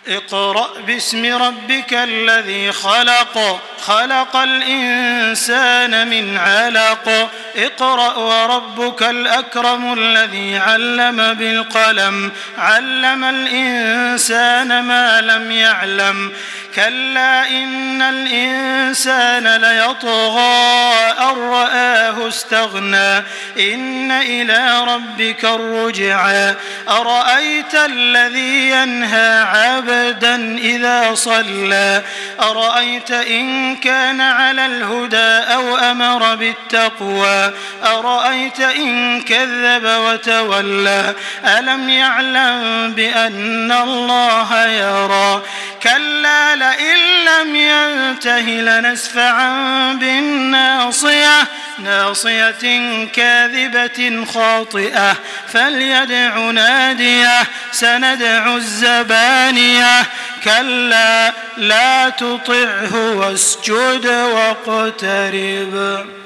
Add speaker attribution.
Speaker 1: اقرأ باسم ربك الذي خلق خلق الإنسان من علق اقرأ وربك الأكرم الذي علم بالقلم علم الإنسان ما لم يعلم كلا إن الإنسان ليطغى أن رآه استغنى إن إلى ربك الرجعى أرأيت الذي ينهى عبدا إذا صلى أرأيت إن كان على الهدى أو أمر بالتقوى أرأيت إن كذب وتولى ألم يعلم بأن الله يرى كلا لئن لم ينته لنسفعا بالناصية ناصية كاذبة خاطئة فليدع ناديه سندع الزبانية كلا لا تطعه واسجد واقترب.